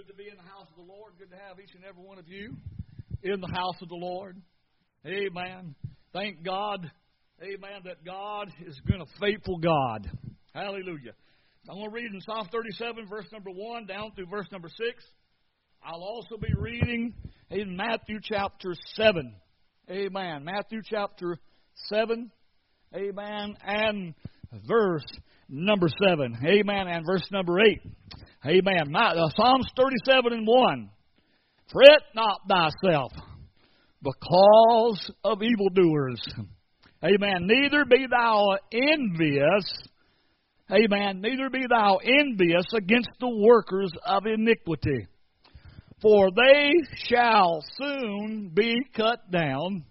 Good to be in the house of the Lord. Good to have each and every one of you in the house of the Lord. Amen. Thank God, amen, that God has been a faithful God. Hallelujah. I'm going to read in Psalm 37, verse number 1 down through verse number 6. I'll also be reading in Matthew chapter 7. Amen. Matthew chapter 7. Amen. And verse number 7. Amen. And verse number 8. Amen. Psalms 37 and 1. Fret not thyself because of evildoers. Amen. Neither be thou envious. Amen. Neither be thou envious against the workers of iniquity. For they shall soon be cut down.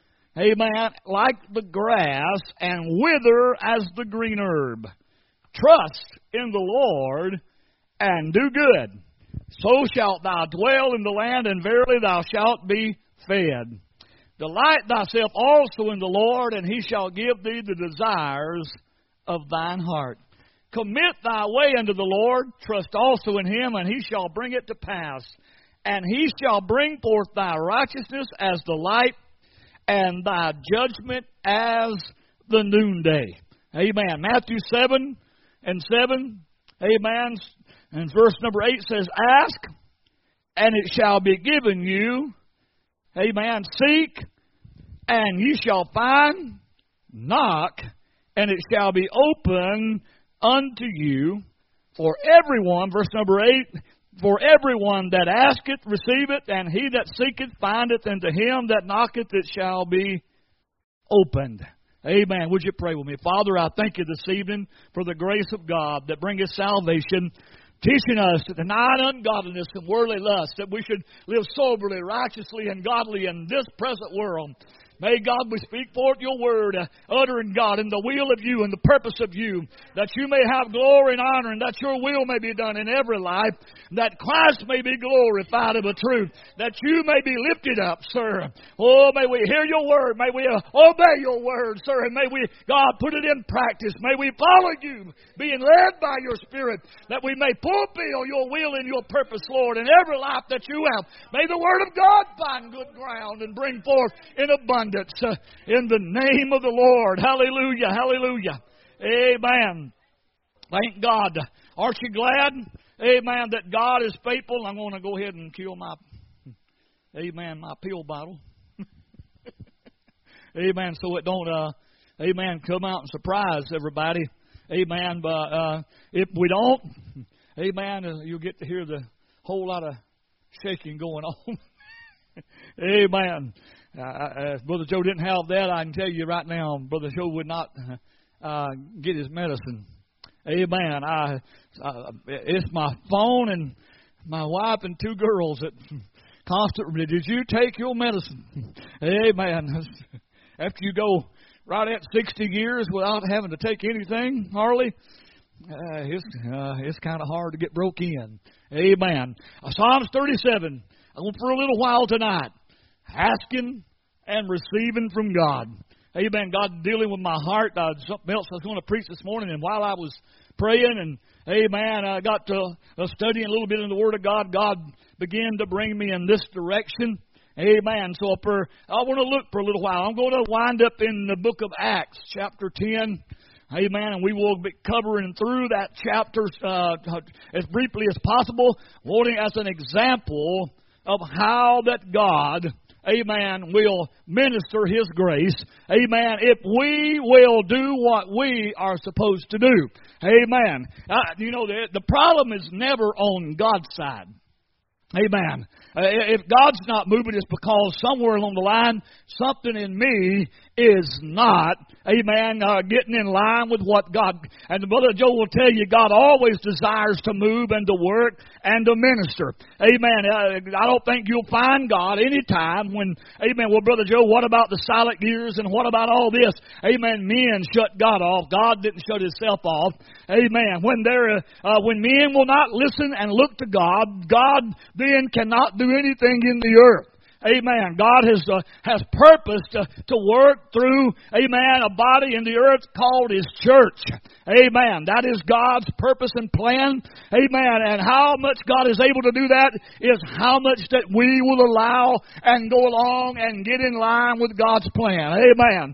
Amen. Like the grass and wither as the green herb. Trust in the Lord and do good. So shalt thou dwell in the land, and verily thou shalt be fed. Delight thyself also in the Lord, and he shall give thee the desires of thine heart. Commit thy way unto the Lord, trust also in him, and he shall bring it to pass. And he shall bring forth thy righteousness as the light, and thy judgment as the noonday. Amen. Matthew 7 and 7. Amen. And verse number 8 says, Ask, and it shall be given you. Amen. Seek, and ye shall find. Knock, and it shall be open unto you. For everyone, verse number 8, for everyone that asketh receiveth, and he that seeketh findeth, and to him that knocketh it shall be opened. Amen. Would you pray with me? Father, I thank you this evening for the grace of God that bringeth salvation, teaching us to deny ungodliness and worldly lust, that we should live soberly, righteously, and godly in this present world. May God, we speak forth your word, uttering God in the will of you and the purpose of you, that you may have glory and honor, and that your will may be done in every life, that Christ may be glorified of the truth, that you may be lifted up, sir. Oh, may we hear your word, may we obey your word, sir, and may we, God, put it in practice. May we follow you, being led by your Spirit, that we may fulfill your will and your purpose, Lord, in every life that you have. May the word of God find good ground and bring forth in abundance. In the name of the Lord. Hallelujah. Hallelujah. Amen. Thank God. Aren't you glad? Amen. That God is faithful. I'm going to go ahead and kill my pill bottle. Amen. So it don't, amen, come out and surprise everybody. Amen. But if we don't, amen, you'll get to hear the whole lot of shaking going on. Amen. Brother Joe didn't have that. I can tell you right now, Brother Joe would not get his medicine. Amen. It's my phone and my wife and 2 girls that constantly, did you take your medicine? Amen. After you go right at 60 years without having to take anything, hardly, it's kind of hard to get broke in. Amen. Psalms 37. I'm going for a little while tonight. Asking and receiving from God. Amen. God dealing with my heart. Something else I was going to preach this morning, and while I was praying, and amen, I got to studying a little bit in the Word of God, God began to bring me in this direction. Amen. So I want to look for a little while. I'm going to wind up in the book of Acts, chapter 10. Amen. And we will be covering through that chapter as briefly as possible, wanting as an example of how that God, amen, will minister His grace. Amen. If we will do what we are supposed to do. Amen. The problem is never on God's side. Amen. If God's not moving, it's because somewhere along the line, something in me is not, amen, getting in line with what God, and Brother Joe will tell you, God always desires to move and to work and to minister. Amen. I don't think you'll find God anytime when, amen, well, Brother Joe, what about the silent years and what about all this? Amen. Men shut God off. God didn't shut Himself off. Amen. When men will not listen and look to God, God then cannot do anything in the earth. Amen. God has purposed to work through, amen, a body in the earth called His church. Amen. That is God's purpose and plan. Amen. And how much God is able to do that is how much that we will allow and go along and get in line with God's plan. Amen.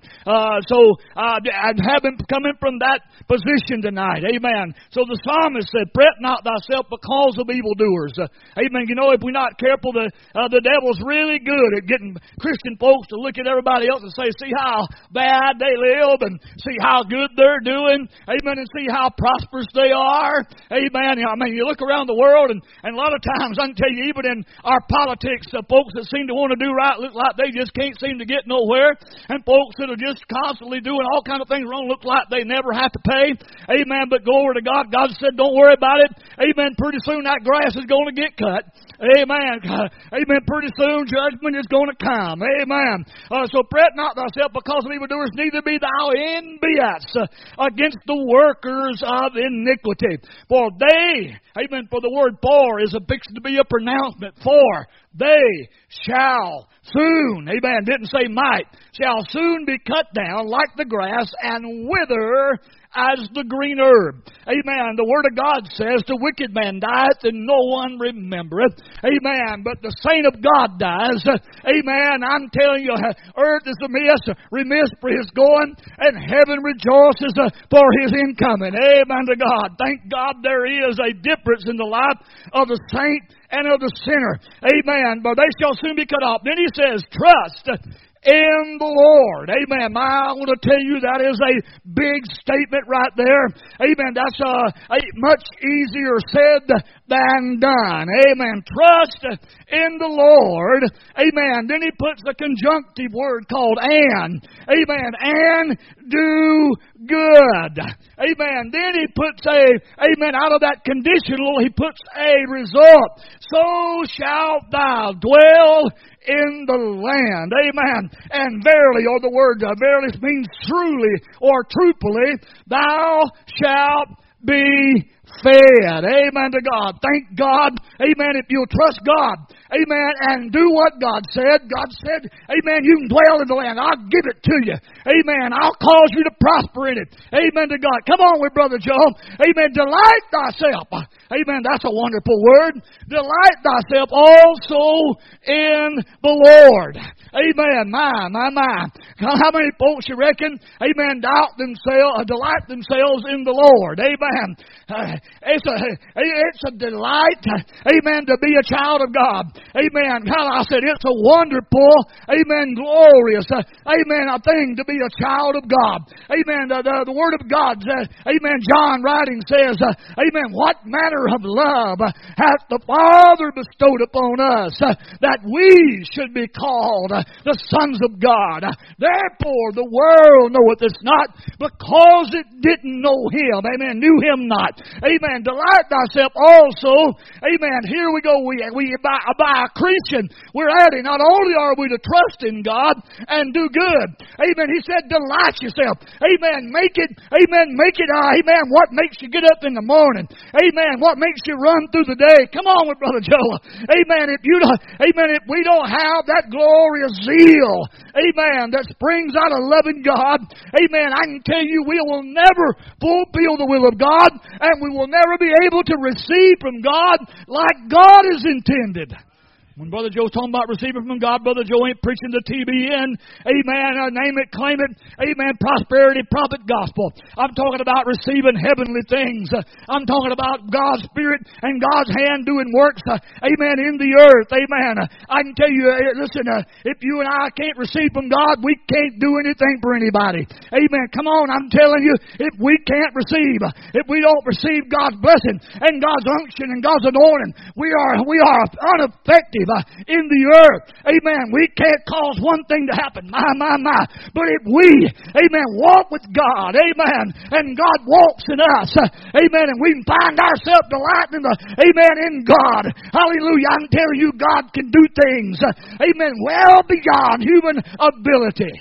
So I'm coming from that position tonight. Amen. So the psalmist said, "Fret not thyself because of evildoers." Amen. You know, if we're not careful, the devil's really good at getting Christian folks to look at everybody else and say, "See how bad they live and see how good they're doing." Amen. And see how prosperous they are. Amen. I mean, you look around the world and a lot of times, I can tell you, even in our politics, folks that seem to want to do right look like they just can't seem to get nowhere. And folks that are just constantly doing all kinds of things wrong look like they never have to pay. Amen. But glory to God. God said, don't worry about it. Amen. Pretty soon that grass is going to get cut. Amen. Amen. Pretty soon judgment is going to come. Amen. So fret not thyself because of evildoers, neither be thou envious against the workers of iniquity. For they, amen, for the word for is fixed to be a pronouncement. For they shall soon, amen, didn't say might, shall soon be cut down like the grass and wither as the green herb. Amen. The Word of God says, the wicked man dieth and no one remembereth. Amen. But the saint of God dies. Amen. I'm telling you, earth is remiss for his going, and heaven rejoices for his incoming. Amen to God. Thank God there is a difference in the life of the saint and of the sinner. Amen. But they shall soon be cut off. Then he says, trust in the Lord. Amen. I want to tell you that is a big statement right there. Amen. That's much easier said than done. Amen. Trust in the Lord. Amen. Then he puts a conjunctive word called and. Amen. And do good. Amen. Then he puts amen, out of that conditional, he puts a result. So shalt thou dwell in the land. Amen. And verily, or the word verily means truly or truthfully, thou shalt be fed. Amen to God. Thank God. Amen. If you'll trust God. Amen. And do what God said. God said, amen, you can dwell in the land. I'll give it to you. Amen. I'll cause you to prosper in it. Amen to God. Come on with Brother Joe. Amen. Delight thyself. Amen. That's a wonderful word. Delight thyself also in the Lord. Amen. My. How many folks you reckon, amen, delight themselves in the Lord? Amen. It's a delight, amen, to be a child of God. Amen. I said it's a wonderful, amen, glorious, amen, a thing to be a child of God. Amen. The Word of God says, amen, John writing says, amen, what manner of love hath the Father bestowed upon us that we should be called the sons of God. Therefore the world knoweth this not because it didn't know Him. Amen. Knew Him not. Amen. Delight thyself also. Amen. Here we go. We by a Christian, we're adding, not only are we to trust in God and do good. Amen. He said, delight yourself. Amen. Make it, amen, what makes you get up in the morning. Amen. What makes you run through the day. Come on with Brother Joe. Amen. If we don't have that glorious zeal, amen, that springs out of loving God, amen, I can tell you we will never fulfill the will of God, and we will never be able to receive from God like God is intended. When Brother Joe's talking about receiving from God, Brother Joe ain't preaching the TBN, amen, name it, claim it, amen, prosperity, prophet, gospel. I'm talking about receiving heavenly things. I'm talking about God's Spirit and God's hand doing works, amen, in the earth, amen. I can tell you, listen, if you and I can't receive from God, we can't do anything for anybody. Amen. Come on, I'm telling you, if we can't receive, if we don't receive God's blessing and God's unction and God's anointing, we are unaffected in the earth. Amen. We can't cause one thing to happen. My. But if we, amen, walk with God, amen, and God walks in us, amen, and we find ourselves delighting in God. Hallelujah. I'm telling you, God can do things, amen, well beyond human ability.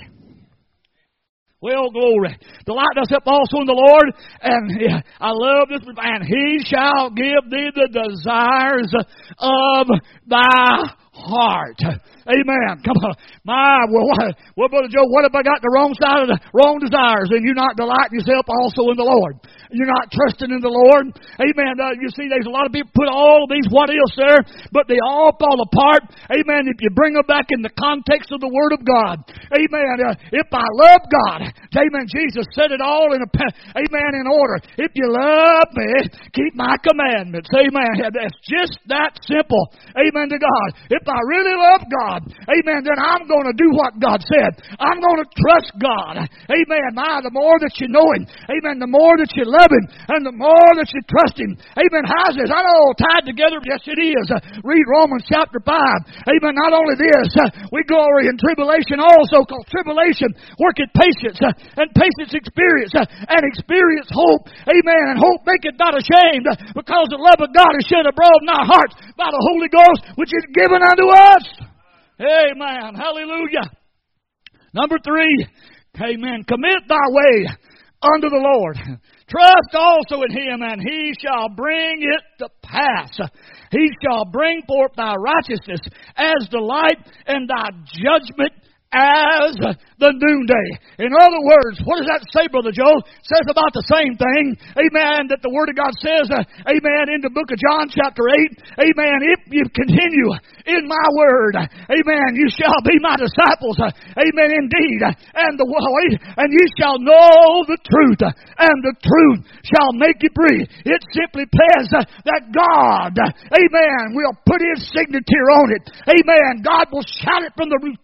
Well, glory. Delight thyself also in the Lord, and I love this, and He shall give thee the desires of thy heart. Amen. Come on. Well, Brother Joe, what if I got the wrong side of the wrong desires and you're not delighting yourself also in the Lord? You're not trusting in the Lord. Amen. You see, there's a lot of people put all of these what ifs there, but they all fall apart. Amen. If you bring them back in the context of the Word of God. Amen. If I love God. Amen. Jesus said it all in order. If you love me, keep my commandments. Amen. That's just that simple. Amen to God. If I really love God, amen, then I'm going to do what God said. I'm going to trust God. Amen. The more that you know Him, amen, the more that you love Him, and the more that you trust Him. Amen. How's this? I know, tied together. Yes, it is. Read Romans chapter 5. Amen. Not only this, we glory in tribulation also, because tribulation worketh patience, and patience experience, and experience hope. Amen. And hope maketh not ashamed, because the love of God is shed abroad in our hearts by the Holy Ghost, which is given unto us. Amen. Hallelujah. Number 3. Amen. Commit thy way unto the Lord. Trust also in Him, and He shall bring it to pass. He shall bring forth thy righteousness as the light, and thy judgment as the noonday. In other words, what does that say, Brother Joe? It says about the same thing, amen, that the Word of God says, amen, in the book of John chapter 8, amen, if you continue in my Word, amen, you shall be my disciples, amen, indeed, and you shall know the truth, and the truth shall make you free. It simply says that God, amen, will put His signature on it. Amen. God will shout it from the roof.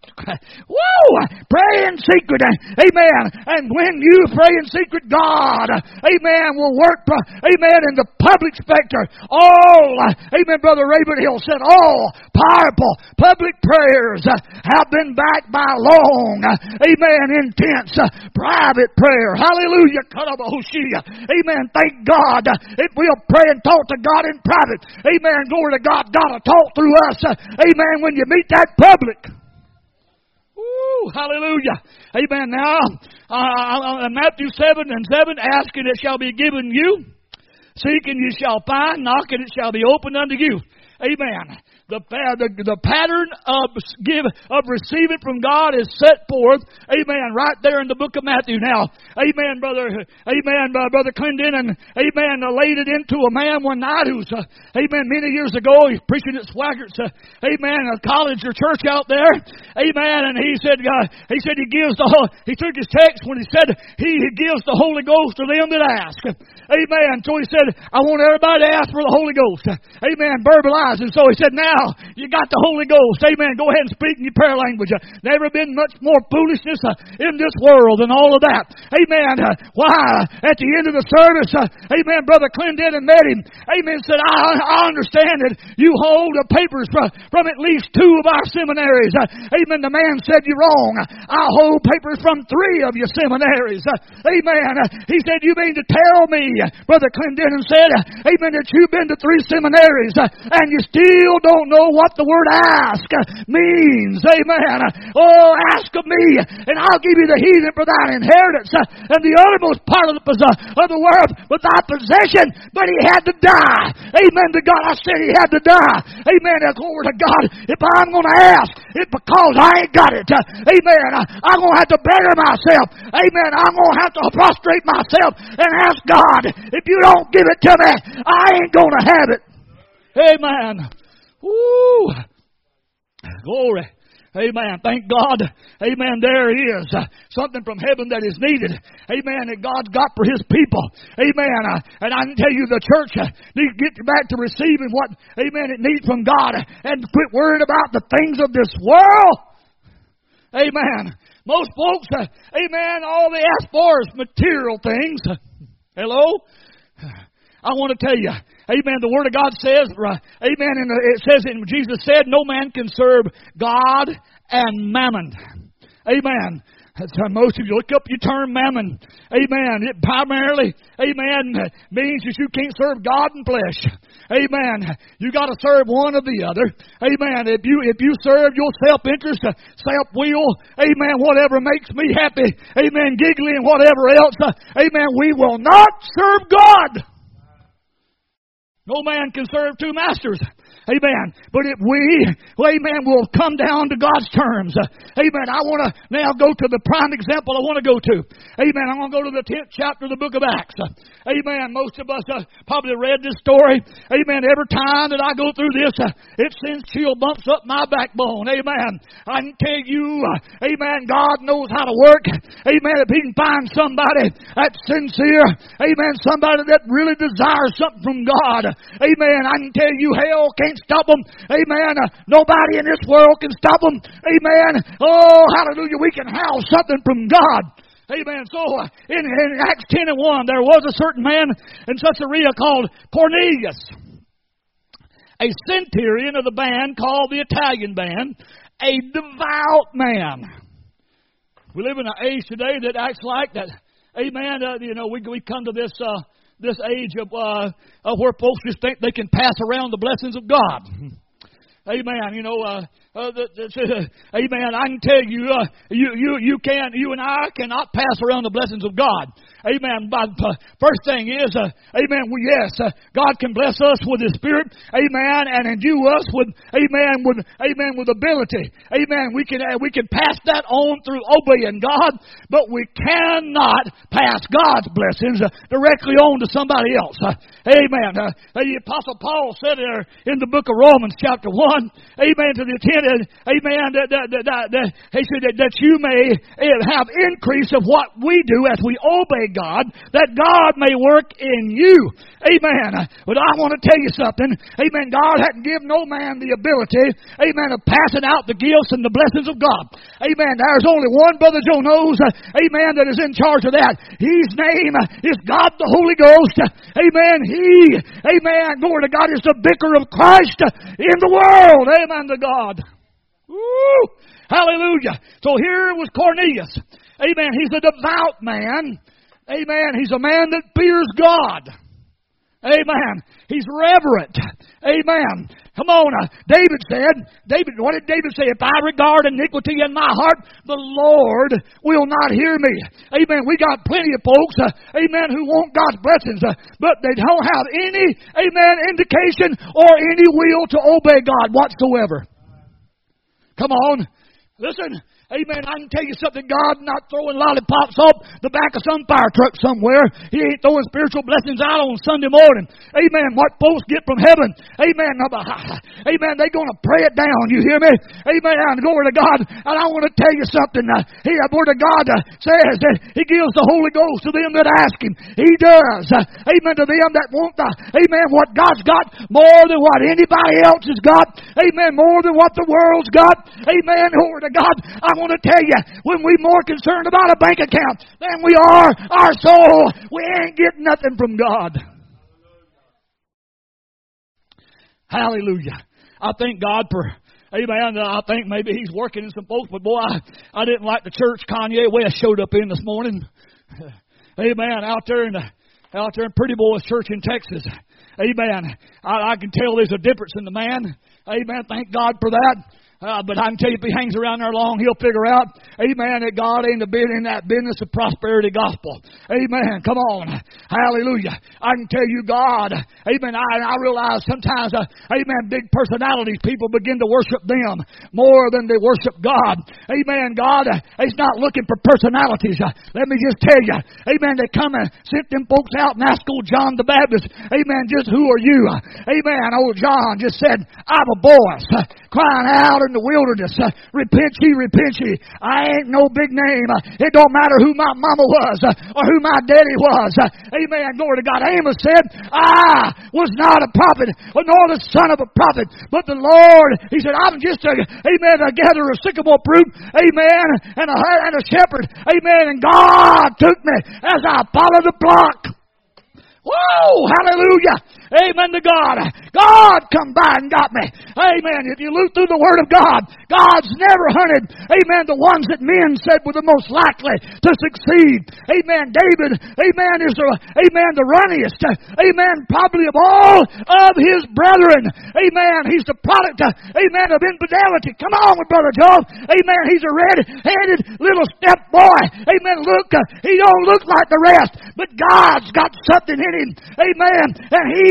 Pray in secret. Amen. And when you pray in secret, God, amen, will work, amen, in the public specter. All, amen, Brother Ravenhill said, all powerful public prayers have been backed by long, amen, intense private prayer. Hallelujah. Amen. Thank God. If we'll pray and talk to God in private, amen, glory to God, God will talk through us, amen, when you meet that public. Hallelujah. Amen. Now, Matthew 7:7, ask and it shall be given you. Seek and you shall find. Knock and it shall be opened unto you. Amen. The pattern of receiving from God is set forth, amen, right there in the book of Matthew. Now, amen, Brother Clendenin, amen, laid it into a man one night who's, amen, many years ago, he's preaching at Swaggart's, amen, a college or church out there, amen, and he said he gives he took his text when he said he gives the Holy Ghost to them that ask, amen. So he said, I want everybody to ask for the Holy Ghost, amen, verbalize. And so he said, now, you got the Holy Ghost. Amen. Go ahead and speak in your prayer language. Never been much more foolishness in this world than all of that. Amen. Why? At the end of the service, amen, Brother Clendenin met him. Amen. Said, I understand that you hold the papers from at least 2 of our seminaries. Amen. The man said, you're wrong. I hold papers from 3 of your seminaries. Amen. He said, you mean to tell me, Brother Clendenin said, amen, that you've been to 3 seminaries and you still don't know what the word ask means. Amen. Oh, ask of me, and I'll give you the heathen for thine inheritance, and the uttermost part of the world with thy possession. But he had to die. Amen to God. I said he had to die. Amen. Glory to God. If I'm going to ask, it's because I ain't got it. Amen. I'm going to have to beggar myself. Amen. I'm going to have to prostrate myself and ask God, if you don't give it to me, I ain't going to have it. Amen. Woo! Glory. Amen. Thank God. Amen. There is something from heaven that is needed. Amen. That God's got for His people. Amen. And I can tell you the church needs to get back to receiving what, amen, it needs from God and quit worrying about the things of this world. Amen. Most folks, amen, all they ask for is material things. Hello? I want to tell you, amen, the Word of God says, amen, and it says, and Jesus said, no man can serve God and mammon. Amen. Most of you look up your term mammon. Amen. It primarily, amen, means that you can't serve God and flesh. Amen. You got to serve one or the other. Amen. If you serve your self-interest, self-will, amen, whatever makes me happy, amen, giggly and whatever else, amen, we will not serve God. No man can serve two masters. Amen. But if we, amen, will come down to God's terms. Amen. I want to now go to the prime example I want to go to. Amen. I'm going to go to the 10th chapter of the book of Acts. Amen. Most of us probably read this story. Amen. Every time that I go through this, it sends chill bumps up my backbone. Amen. I can tell you, amen, God knows how to work. Amen. If He can find somebody that's sincere, amen, somebody that really desires something from God, amen, I can tell you hell can't stop them. Amen. Nobody in this world can stop them. Amen. Oh, hallelujah. We can have something from God. Amen. So, in Acts 10 and 1, there was a certain man in Caesarea called Cornelius, a centurion of the band called the Italian band, a devout man. We live in an age today that acts like that. Amen. We come to this age of where folks just think they can pass around the blessings of God. Amen. Amen. I can tell you, you and I cannot pass around the blessings of God. Amen. But first thing is, amen. God can bless us with His Spirit. Amen. And endue us with, with ability. Amen. We can pass that on through obeying God, but we cannot pass God's blessings directly on to somebody else. Amen. The Apostle Paul said there in the book of Romans chapter 1, amen, to the intended, amen, he said that you may have increase of what we do as we obey God, that God may work in you. Amen. But I want to tell you something. Amen. God hadn't given no man the ability, amen, of passing out the gifts and the blessings of God. Amen. There's only one Brother Joe knows, amen, that is in charge of that. His name is God the Holy Ghost. Amen. He, amen, glory to God, is the vicar of Christ in the world. Amen to God. Woo! Hallelujah. So here was Cornelius. Amen. He's a devout man. Amen. He's a man that fears God. Amen. He's reverent. Amen. Come on. What did David say? If I regard iniquity in my heart, the Lord will not hear me. Amen. We got plenty of folks, amen, who want God's blessings, but they don't have any, amen, indication or any will to obey God whatsoever. Come on. Listen. Amen. I can tell you something. God not throwing lollipops off the back of some fire truck somewhere. He ain't throwing spiritual blessings out on Sunday morning. Amen. What folks get from heaven. Amen. Amen. They're going to pray it down. You hear me? Amen. Glory to God. And I want to tell you something. The Word of God says that He gives the Holy Ghost to them that ask Him. He does. Amen. To them that want what God's got more than what anybody else has got. Amen. More than what the world's got. Amen. Glory to God. I want to tell you, when we're more concerned about a bank account than we are our soul, we ain't getting nothing from God. Hallelujah. I thank God for, amen, I think maybe He's working in some folks, but boy, I didn't like the church Kanye West showed up in this morning. Amen. Out there in Pretty Boys Church in Texas. Amen. I can tell there's a difference in the man. Amen. Thank God for that. But I can tell you, if he hangs around there long, he'll figure out, amen, that God ain't in that business of prosperity gospel. Amen. Come on. Hallelujah. I can tell you, God, amen, I realize sometimes, amen, big personalities, people begin to worship them more than they worship God. Amen. God is not looking for personalities. Let me just tell you, amen, they come and sent them folks out and asked old John the Baptist, amen, just who are you? Amen. Old John just said, I'm a voice crying out in the wilderness, repent ye. I ain't no big name. It don't matter who my mama was or who my daddy was. Amen. Glory to God. Amos said, I was not a prophet, nor the son of a prophet, but the Lord. He said, I'm just a gatherer of sycamore fruit. Amen. And a shepherd. Amen. And God took me as I followed the flock. Whoa! Hallelujah! Amen to God. God come by and got me. Amen. If you look through the Word of God, God's never hunted, amen, the ones that men said were the most likely to succeed. Amen. David, amen, is the runniest, amen, probably of all of his brethren. Amen. He's the product, amen, of infidelity. Come on with Brother Joe. Amen. He's a red-headed little step boy. Amen. Look, he don't look like the rest, but God's got something in him. Amen. And he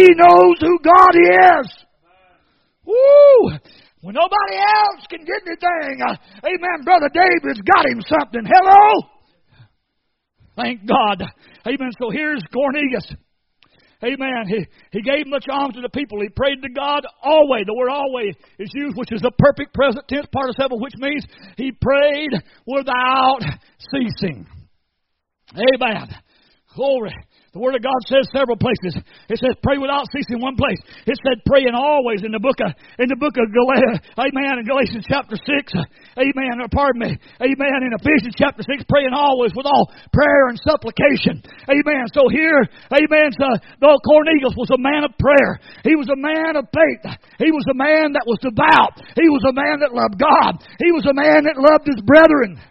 He knows who God is. Woo! When nobody else can get anything, amen, Brother David's got him something. Hello? Thank God. Amen. So here's Cornelius. Amen. He gave much alms to the people. He prayed to God always. The word always is used, which is the perfect present tense participle, which means he prayed without ceasing. Amen. Glory. The Word of God says several places. It says pray without ceasing in one place. It said praying always in the book of Galatians, amen, in Galatians chapter 6, amen, or pardon me, amen, in Ephesians chapter 6, praying always with all prayer and supplication. Amen. So here, amen, so though Cornelius was a man of prayer, he was a man of faith. He was a man that was devout. He was a man that loved God. He was a man that loved his brethren.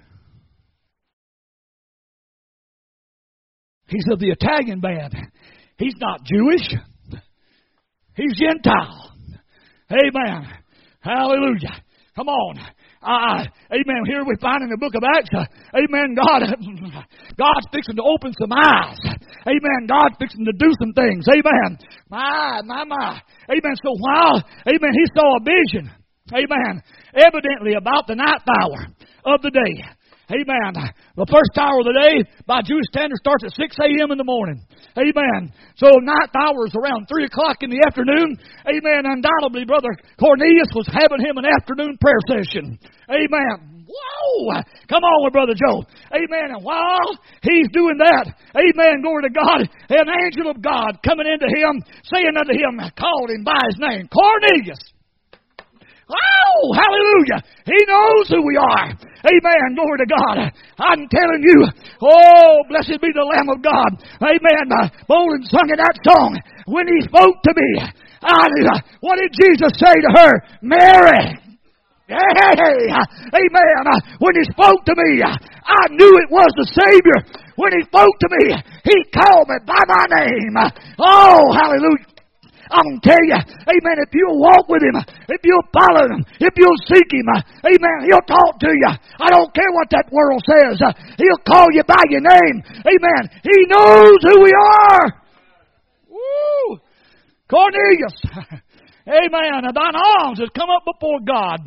He's of the Italian band. He's not Jewish. He's Gentile. Amen. Hallelujah. Come on. Amen. Here we find in the book of Acts, amen, God's fixing to open some eyes. Amen. God's fixing to do some things. Amen. My. Amen. So while, amen, he saw a vision. Amen. Evidently about the ninth hour of the day. Amen. The first hour of the day, by Jewish standards, starts at 6 a.m. in the morning. Amen. So ninth hour is around 3 o'clock in the afternoon. Amen. Undoubtedly, Brother Cornelius was having him an afternoon prayer session. Amen. Whoa! Come on with Brother Joe. Amen. And while he's doing that, amen, glory to God, an angel of God coming into him, saying unto him, called him by his name, Cornelius. Oh, hallelujah. He knows who we are. Amen. Glory to God. I'm telling you, oh, blessed be the Lamb of God. Amen. Bolin sung in that song. When he spoke to me, what did Jesus say to her? Mary. Hey, amen. When he spoke to me, I knew it was the Savior. When he spoke to me, he called me by my name. Oh, hallelujah. I'm going to tell you, amen, if you'll walk with him, if you'll follow him, if you'll seek him, amen, he'll talk to you. I don't care what that world says. He'll call you by your name. Amen. He knows who we are. Woo! Cornelius. Amen. Thine arms has come up before God.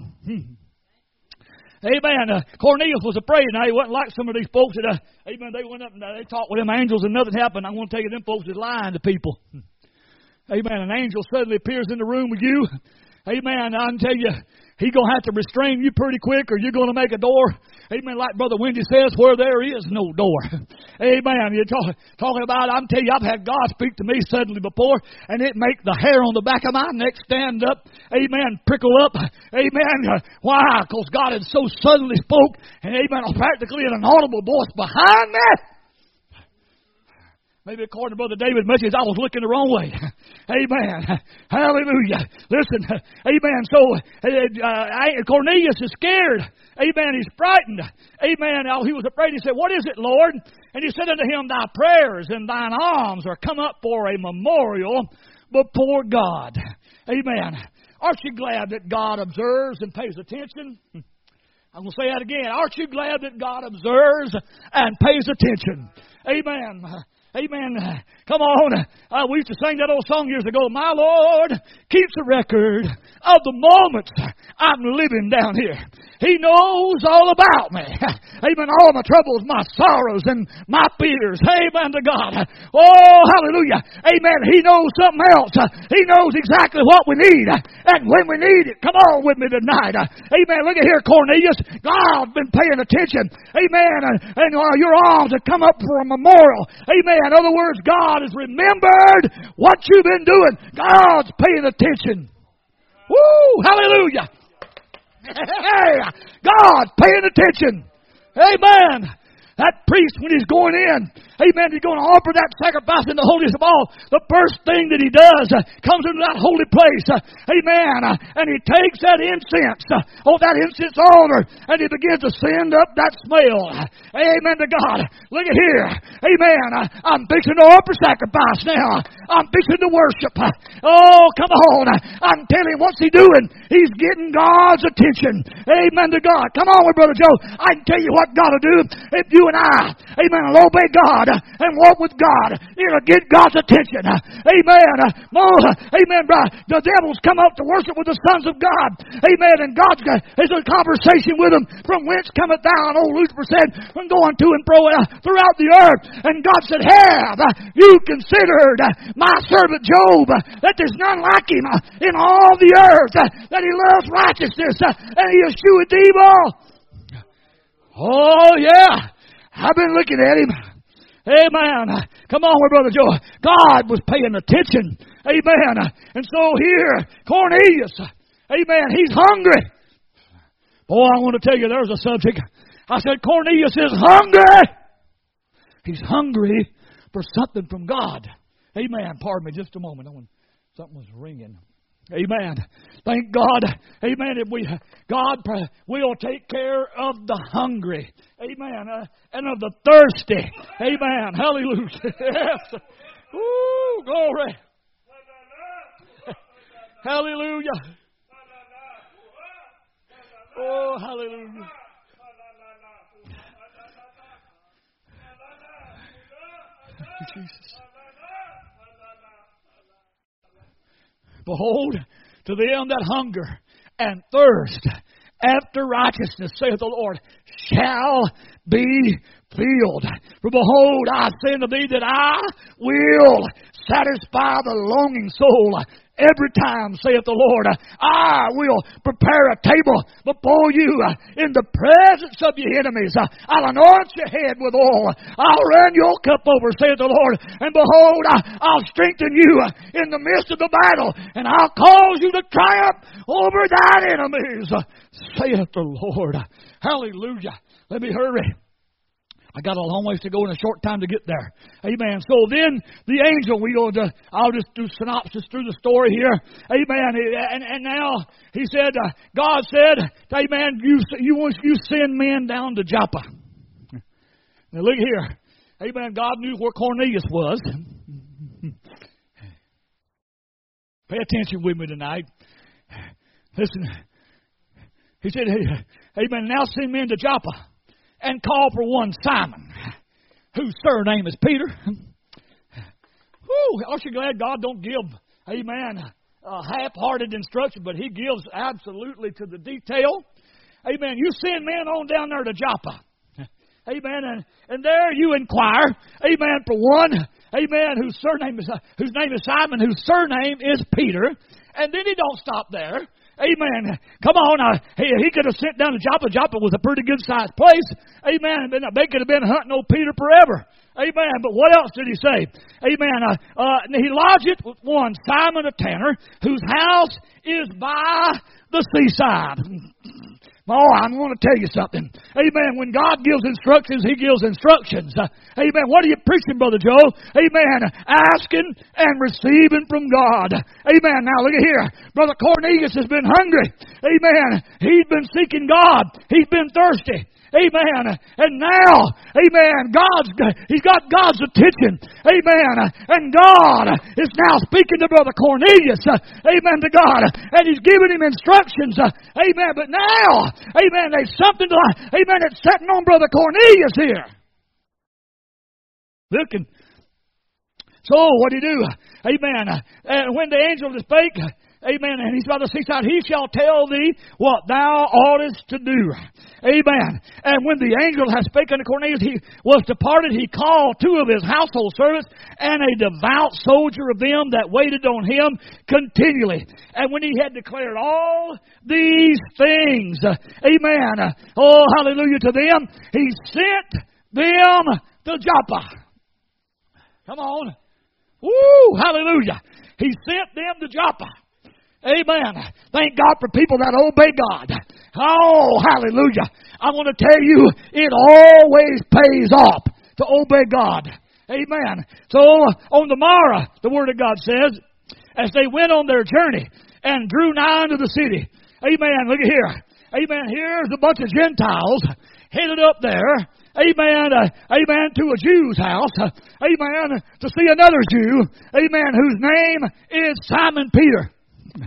Amen. Cornelius was afraid. Now, he wasn't like some of these folks that, amen, they went up and they talked with them angels and nothing happened. I'm going to tell you, them folks is lying to people. Amen. An angel suddenly appears in the room with you. Amen. I can tell you, he's going to have to restrain you pretty quick or you're going to make a door. Amen. Like Brother Wendy says, where there is no door. Amen. You're talking about, I'm telling you, I've had God speak to me suddenly before and it make the hair on the back of my neck stand up. Amen. Prickle up. Amen. Why? Because God had so suddenly spoke and amen, practically an inaudible voice behind me. Maybe according to Brother David Message, I was looking the wrong way. Amen. Hallelujah. Listen. Amen. So, Cornelius is scared. Amen. He's frightened. Amen. He was afraid. He said, what is it, Lord? And he said unto him, thy prayers and thine alms are come up for a memorial before God. Amen. Aren't you glad that God observes and pays attention? I'm going to say that again. Aren't you glad that God observes and pays attention? Amen. Amen. Come on. We used to sing that old song years ago. My Lord keeps a record of the moments I'm living down here. He knows all about me. Amen. All my troubles, my sorrows, and my fears. Amen to God. Oh, hallelujah. Amen. He knows something else. He knows exactly what we need and when we need it. Come on with me tonight. Amen. Look at here, Cornelius. God's been paying attention. Amen. And your arms have come up for a memorial. Amen. In other words, God has remembered what you've been doing. God's paying attention. Woo! Hallelujah! Hey, God's paying attention. Amen. That priest, when he's going in, amen, he's going to offer that sacrifice in the holiest of all. The first thing that he does comes into that holy place, amen, and he takes that incense, that incense altar, and he begins to send up that smell. Amen to God. Look at here. Amen. I'm fixing to offer sacrifice now. I'm fixing to worship. Oh, come on. I'm telling you, what's he doing? He's getting God's attention. Amen to God. Come on with Brother Joe. I can tell you what God will do if you and I, amen, will obey God and walk with God, it'll get God's attention. Amen. Amen, brother. The devils come up to worship with the sons of God. Amen. And God has a conversation with them. From whence cometh thou? And old Lucifer said, from going to and fro throughout the earth. And God said, have you considered my servant Job, that there's none like him in all the earth, that he loves righteousness and he escheweth evil? Oh, yeah. I've been looking at him. Amen. Come on, Brother Joe. God was paying attention. Amen. And so here, Cornelius, amen, he's hungry. Boy, I want to tell you, there's a subject. I said, Cornelius is hungry. He's hungry for something from God. Amen. Pardon me just a moment. Something was ringing. Amen. Thank God. Amen. God will take care of the hungry. Amen. And of the thirsty. Amen. Hallelujah. Yes. Woo, glory. Hallelujah. Oh, hallelujah. Jesus. Behold, to them that hunger and thirst after righteousness, saith the Lord, shall be filled. For behold, I say unto thee that I will satisfy the longing soul. Every time, saith the Lord, I will prepare a table before you in the presence of your enemies. I'll anoint your head with oil. I'll run your cup over, saith the Lord. And behold, I'll strengthen you in the midst of the battle. And I'll cause you to triumph over thine enemies, saith the Lord. Hallelujah. Let me hurry. I got a long ways to go and a short time to get there. Amen. So then the angel, I'll just do synopsis through the story here. Amen. And now he said, God said, amen, you send men down to Joppa. Now look here. Amen. God knew where Cornelius was. Pay attention with me tonight. Listen. He said, amen, now send men to Joppa. And call for one Simon, whose surname is Peter. Whew, aren't you glad God don't give, amen, half-hearted instruction, but He gives absolutely to the detail. Amen. You send men on down there to Joppa. Amen. And there you inquire, amen, for one, amen, whose name is Simon, whose surname is Peter. And then He don't stop there. Amen. Come on. He could have sent down to Joppa. Joppa was a pretty good-sized place. Amen. They could have been hunting old Peter forever. Amen. But what else did He say? Amen. He lodgeth with one, Simon a tanner, whose house is by the seaside. Oh, I want to tell you something. Amen. When God gives instructions, He gives instructions. Amen. What are you preaching, Brother Joe? Amen. Asking and receiving from God. Amen. Now look at here. Brother Cornelius has been hungry. Amen. He's been seeking God. He's been thirsty. Amen. And now, amen, He's got God's attention. Amen. And God is now speaking to Brother Cornelius. Amen to God. And He's giving him instructions. Amen. But now, amen, there's something amen, that's setting on Brother Cornelius here. Looking. So, what did He do? Amen. And when the angel spake, amen, and he's by the seaside, he shall tell thee what thou oughtest to do. Amen. And when the angel had spoken to Cornelius, he was departed. He called two of his household servants and a devout soldier of them that waited on him continually. And when he had declared all these things, amen, oh, hallelujah to them, he sent them to Joppa. Come on. Woo, hallelujah. He sent them to Joppa. Amen. Thank God for people that obey God. Oh, hallelujah. I want to tell you, it always pays off to obey God. Amen. So, on the morrow, the Word of God says, as they went on their journey and drew nigh unto the city. Amen. Look at here. Amen. Here's a bunch of Gentiles headed up there. Amen. Amen. To a Jew's house. Amen. To see another Jew. Amen. Whose name is Simon Peter.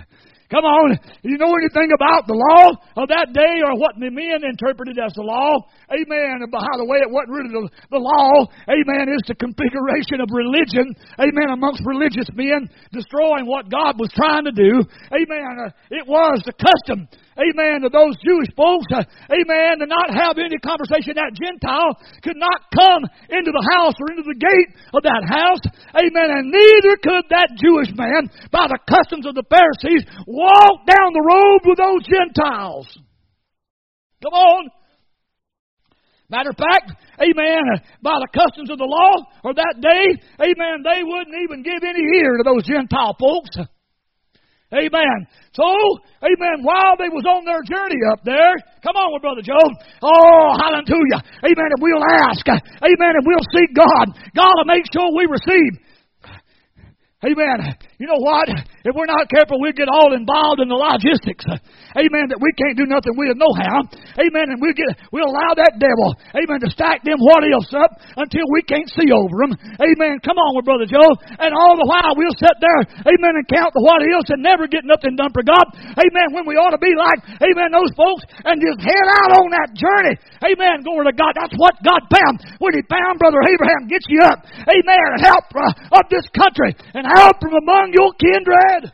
Come on. You know anything about the law of that day or what the men interpreted as the law? Amen. By the way, it wasn't really the law. Amen. It's the configuration of religion. Amen. Amongst religious men destroying what God was trying to do. Amen. It was the custom. Amen. To those Jewish folks. Amen. To not have any conversation. That Gentile could not come into the house or into the gate of that house. Amen. And neither could that Jewish man, by the customs of the Pharisees, walk down the road with those Gentiles. Come on. Matter of fact, amen, by the customs of the law or that day, amen, they wouldn't even give any ear to those Gentile folks. Amen. So, amen, while they was on their journey up there, come on with Brother Joe. Oh, hallelujah. Amen, and we'll ask. Amen, and we'll seek God. God will make sure we receive. Amen. You know what? If we're not careful, we'll get all involved in the logistics. Amen. That we can't do nothing with no how. Amen. And we'll allow that devil, amen, to stack them what else up until we can't see over them. Amen. Come on with Brother Joe. And all the while we'll sit there, amen, and count the what else and never get nothing done for God. Amen. When we ought to be like, amen, those folks and just head out on that journey. Amen. Glory to God. That's what God found when He found Brother Abraham. Get you up. Amen. And help of this country. And out from among your kindred.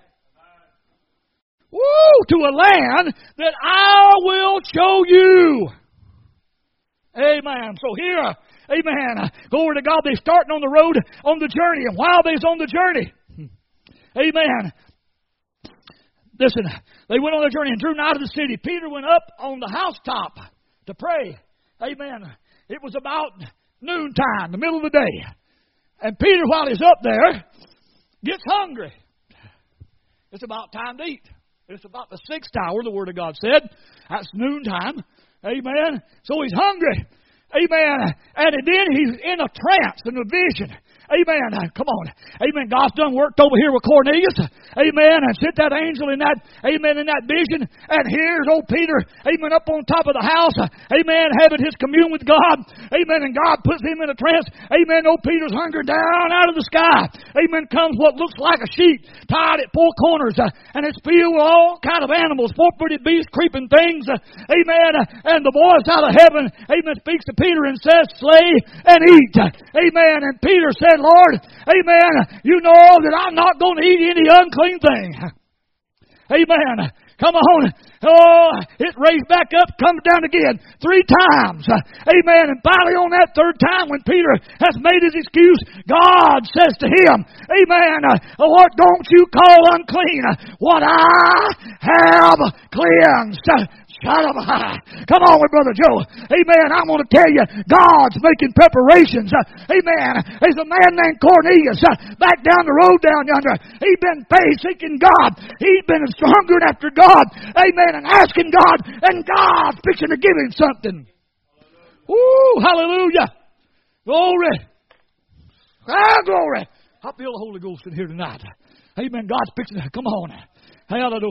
Woo! To a land that I will show you. Amen. So here, amen, glory to God, they're starting on the road, on the journey. And while they're on the journey, amen, listen, they went on the journey and drew nigh to the city. Peter went up on the housetop to pray. Amen. It was about noontime, the middle of the day. And Peter, while he's up there, gets hungry. It's about time to eat. It's about the 6th hour, the Word of God said. That's noontime. Amen. So he's hungry. Amen. And then he's in a trance, in a vision. Amen. Come on. Amen. God's done worked over here with Cornelius. Amen. And sent that angel in that, amen, in that vision. And here's old Peter, amen, up on top of the house. Amen. Having his commune with God. Amen. And God puts him in a trance. Amen. Old Peter's hunger down out of the sky. Amen. Comes what looks like a sheet tied at 4 corners. And it's filled with all kind of animals, 4-footed beasts, creeping things. Amen. And the voice out of heaven, amen, speaks to Peter and says, slay and eat. Amen. And Peter said, Lord, amen, you know that I'm not going to eat any unclean thing. Amen. Come on. Oh, it raised back up, comes down again 3 times. Amen. And finally on that 3rd time when Peter has made his excuse, God says to him, amen, Lord, don't you call unclean what I have cleansed. Shut up. Come on with Brother Joe. Amen. I'm going to tell you, God's making preparations. Amen. There's a man named Cornelius back down the road down yonder. He's been seeking God. He's been hungering after God. Amen. And asking God. And God's fixing to give him something. Woo, hallelujah. Glory. Ah, glory. I feel the Holy Ghost in here tonight. Amen. God's fixing to, come on. Amen.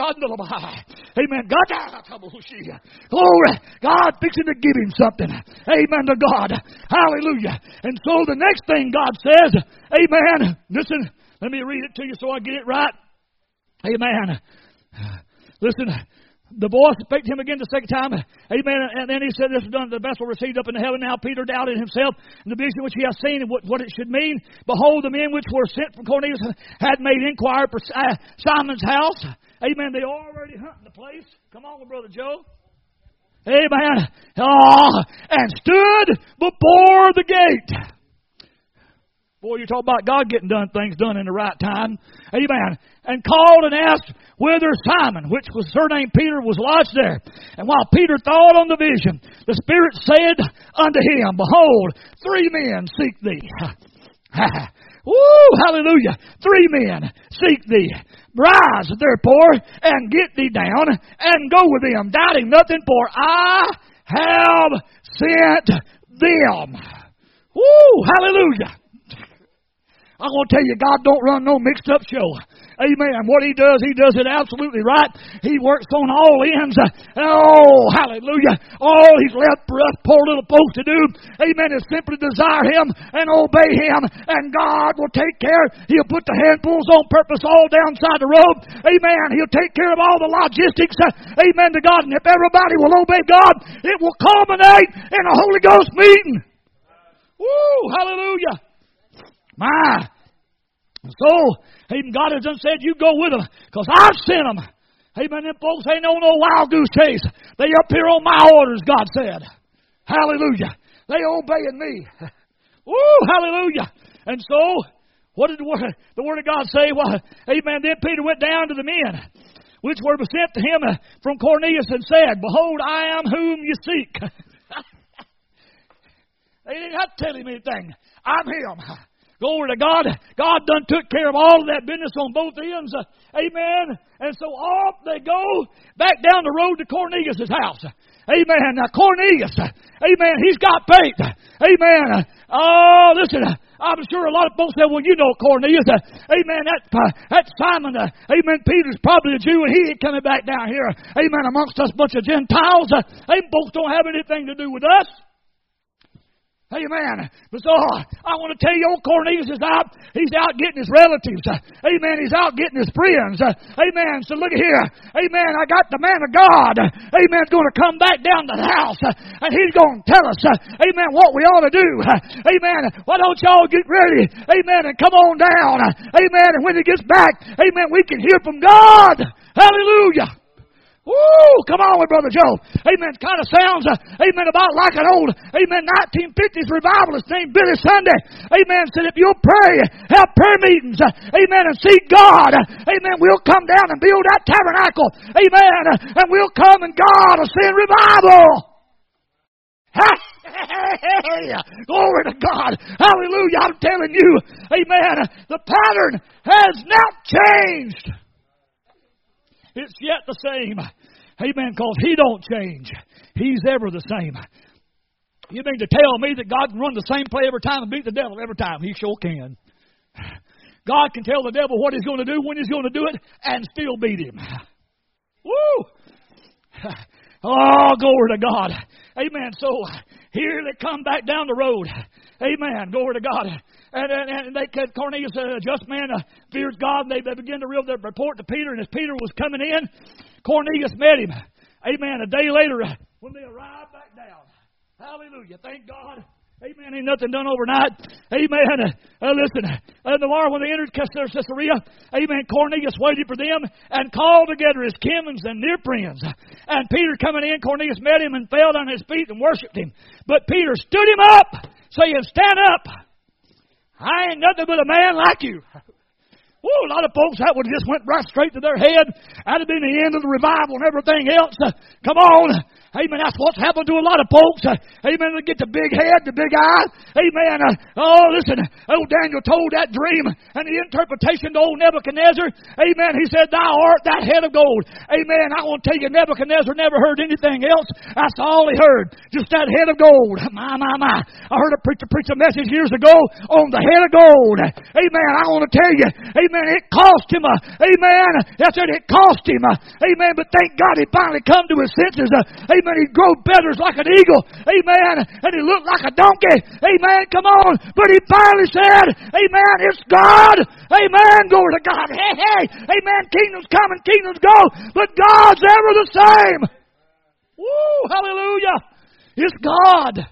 God, glory. God fixing to give him something. Amen to God. Hallelujah. And so the next thing God says, amen. Listen, let me read it to you so I get it right. Amen. Listen. The voice spake to him again the 2nd time. Amen. And then he said, this is done, the vessel received up into heaven. Now Peter doubted himself in the vision which he has seen and what it should mean. Behold, the men which were sent from Cornelius had made inquiry for Simon's house. Amen. They already hunting the place. Come on, Brother Joe. Amen. Oh, and stood before the gate. Boy, you talk about God getting things done in the right time. Amen. And called and asked whither Simon, which was surnamed Peter, was lodged there. And while Peter thought on the vision, the Spirit said unto him, behold, 3 men seek thee. Woo, hallelujah. 3 men seek thee. Rise, therefore, and get thee down, and go with them, doubting nothing, for I have sent them. Woo, hallelujah. I'm going to tell you, God don't run no mixed up show. Amen. What he does it absolutely right. He works on all ends. Oh, hallelujah. All he's left for us poor little folks to do, amen, is simply desire him and obey him, and God will take care. He'll put the handfuls on purpose all downside the road. Amen. He'll take care of all the logistics. Amen to God. And if everybody will obey God, it will culminate in a Holy Ghost meeting. Woo! Hallelujah. My. So, amen, God has done said, you go with them, because I've sent them. Amen. Them folks ain't on no wild goose chase. They up here on my orders, God said. Hallelujah. They obeying me. Woo! Hallelujah. And so, what did the Word of God say? Well, amen. Then Peter went down to the men, which were sent to him from Cornelius, and said, behold, I am whom you seek. They didn't have to tell him anything. I'm him. Glory to God. God done took care of all of that business on both ends. Amen. And so off they go back down the road to Cornelius' house. Amen. Now Cornelius, amen, he's got faith. Amen. Oh, listen, I'm sure a lot of folks say, well, you know Cornelius. Amen. That's Simon. Amen. Peter's probably a Jew, and he ain't coming back down here. Amen. Amongst us bunch of Gentiles. Them folks don't have anything to do with us. Amen. But so, I want to tell you, old Cornelius is out. He's out getting his relatives. Amen. He's out getting his friends. Amen. So look at here. Amen. I got the man of God. Amen. Going to come back down to the house. And he's going to tell us, amen, what we ought to do. Amen. Why don't y'all get ready? Amen. And come on down. Amen. And when he gets back, amen, we can hear from God. Hallelujah. Woo! Come on with Brother Joe. Amen. Kind of sounds, amen, about like an old, amen, 1950s revivalist named Billy Sunday. Amen. Said if you'll pray, have prayer meetings, amen, and seek God, amen, we'll come down and build that tabernacle. Amen. And we'll come and God will send revival. Glory to God. Hallelujah. I'm telling you, amen, the pattern has not changed. It's yet the same. Amen. Because he don't change. He's ever the same. You mean to tell me that God can run the same play every time and beat the devil every time? He sure can. God can tell the devil what he's going to do, when he's going to do it, and still beat him. Woo! Oh, glory to God. Amen. So, here they come back down the road. Amen. Glory to God. And they, Cornelius, a just man, fears God, and they begin to report to Peter. And as Peter was coming in, Cornelius met him. Amen. A day later, when they arrived back down. Hallelujah. Thank God. Amen. Ain't nothing done overnight. Amen. Listen, tomorrow when they entered Caesarea, amen, Cornelius waited for them and called together his kinsmen and near friends. And Peter coming in, Cornelius met him and fell on his feet and worshipped him. But Peter stood him up, saying, stand up. I ain't nothing but a man like you. Woo, a lot of folks, that would have just went right straight to their head. That'd have been the end of the revival and everything else. Come on. Amen. That's what's happened to a lot of folks. Amen. They get the big head, the big eye. Amen. Listen. Old Daniel told that dream and the interpretation to old Nebuchadnezzar. Amen. He said, thou art that head of gold. Amen. I want to tell you, Nebuchadnezzar never heard anything else. That's all he heard. Just that head of gold. My. I heard a preacher preach a message years ago on the head of gold. Amen. I want to tell you, amen, it cost him. Amen. That's it. It cost him. Amen. But thank God he finally come to his senses. Amen. He grew feathers like an eagle. Amen. And he looked like a donkey. Amen. Come on. But he finally said, amen, it's God. Amen. Glory to God. Hey. Amen. Kingdoms come and kingdoms go. But God's ever the same. Woo. Hallelujah. It's God.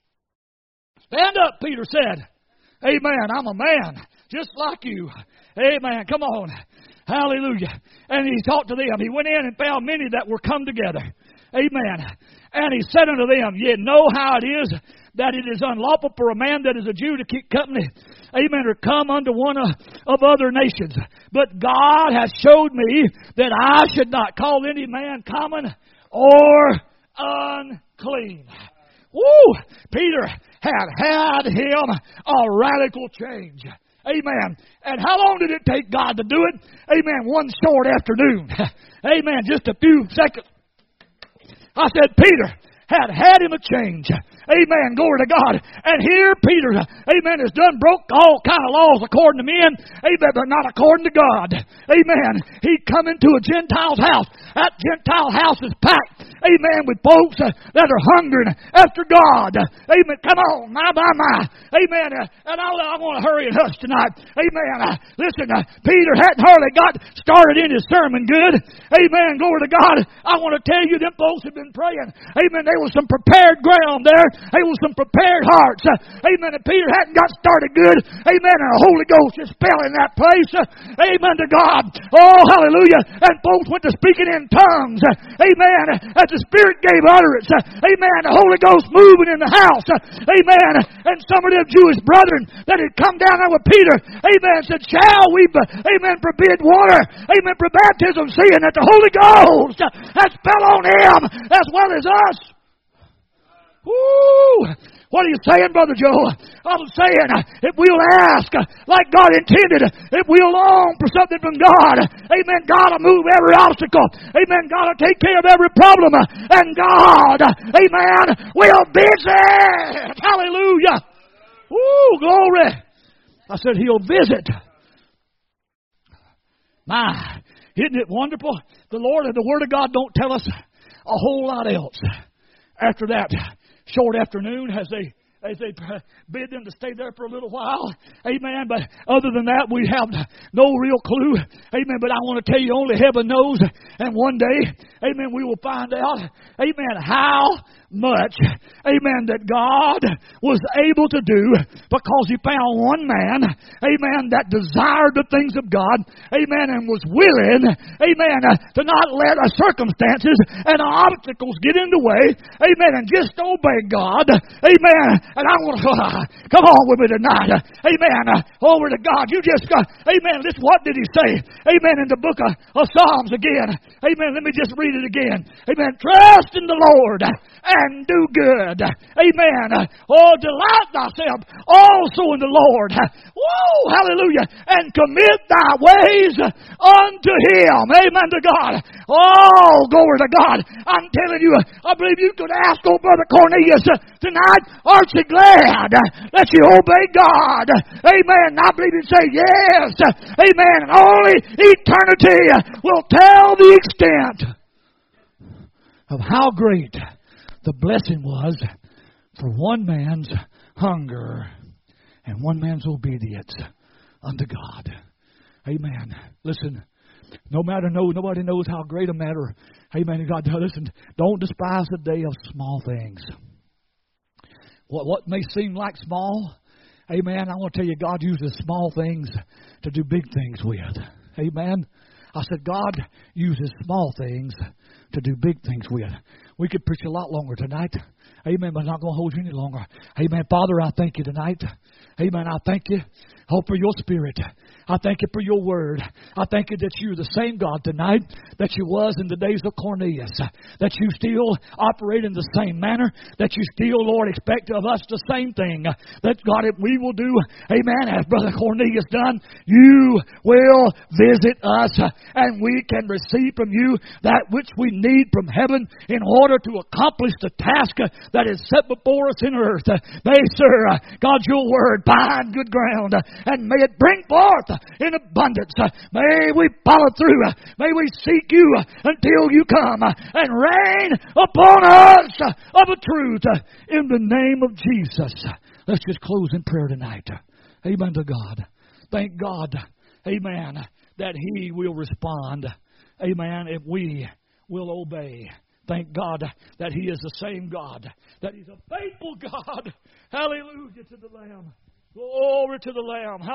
Stand up, Peter said. Amen. I'm a man just like you. Amen. Come on. Hallelujah. And he talked to them. He went in and found many that were come together. Amen. And he said unto them, ye know how it is that it is unlawful for a man that is a Jew to keep company. Amen. Or come unto one of other nations. But God has showed me that I should not call any man common or unclean. Woo! Peter had him a radical change. Amen. And how long did it take God to do it? Amen. One short afternoon. Amen. Just a few seconds. I said, Peter, had him a change. Amen. Glory to God. And here Peter, amen, has done broke all kind of laws according to men, amen, but not according to God. Amen. He come into a Gentile's house. That Gentile house is packed, amen, with folks that are hungering after God. Amen. Come on. My. Amen. And I want to hurry and hush tonight. Amen. Listen, Peter hadn't hardly got started in his sermon good. Amen. Glory to God. I want to tell you, them folks have been praying. Amen. There was some prepared ground there. There was some prepared hearts. Amen. And Peter hadn't got started good. Amen. And the Holy Ghost just fell in that place. Amen to God. Oh, hallelujah. And folks went to speaking in tongues. Amen. As the Spirit gave utterance. Amen. The Holy Ghost moving in the house. Amen. And some of them Jewish brethren that had come down there with Peter. Amen. Said, shall we, amen, forbid water? Amen. For baptism, seeing that the Holy Ghost has fell on him as well as us. Woo! What are you saying, Brother Joe? I'm saying, if we'll ask like God intended, if we'll long for something from God, amen, God will move every obstacle. Amen, God will take care of every problem. And God, amen, will visit. Hallelujah. Woo, glory. I said, He'll visit. My, isn't it wonderful? The Lord and the Word of God don't tell us a whole lot else. After that short afternoon, as they bid them to stay there for a little while. Amen. But other than that, we have no real clue. Amen. But I want to tell you, only heaven knows. And one day, amen, we will find out, amen, how much, amen, that God was able to do because He found one man, amen, that desired the things of God, amen, and was willing, amen, to not let circumstances and obstacles get in the way, amen, and just obey God, amen. And I want to, come on with me tonight, amen, over to God. You just, amen, what did He say, amen, in the book of Psalms again, amen, let me just read it again, amen, trust in the Lord and do good. Amen. Oh, delight thyself also in the Lord. Whoa, hallelujah. And commit thy ways unto Him. Amen to God. Oh, glory to God. I'm telling you, I believe you could ask old Brother Cornelius tonight, aren't you glad that you obey God? Amen. I believe you'd say yes. Amen. And only eternity will tell the extent of how great the blessing was for one man's hunger and one man's obedience unto God. Amen. Listen, nobody knows how great a matter, amen, God, listen, don't despise the day of small things. What may seem like small, amen, I want to tell you, God uses small things to do big things with. Amen. I said, God uses small things to do big things with. We could preach a lot longer tonight. Amen. But I'm not going to hold you any longer. Amen. Father, I thank you tonight. Amen. I thank you. Oh, for your Spirit. I thank you for your word. I thank you that you're the same God tonight that you was in the days of Cornelius. That you still operate in the same manner. That you still, Lord, expect of us the same thing. That, God, if we will do, amen, as Brother Cornelius done, you will visit us and we can receive from you that which we need from heaven in order to accomplish the task that is set before us in earth. May, sir, God, your word find good ground and may it bring forth in abundance. May we follow through. May we seek you until you come and reign upon us of a truth in the name of Jesus. Let's just close in prayer tonight. Amen to God. Thank God, amen, that He will respond. Amen, if we will obey. Thank God that He is the same God, that He's a faithful God. Hallelujah to the Lamb. Glory to the Lamb.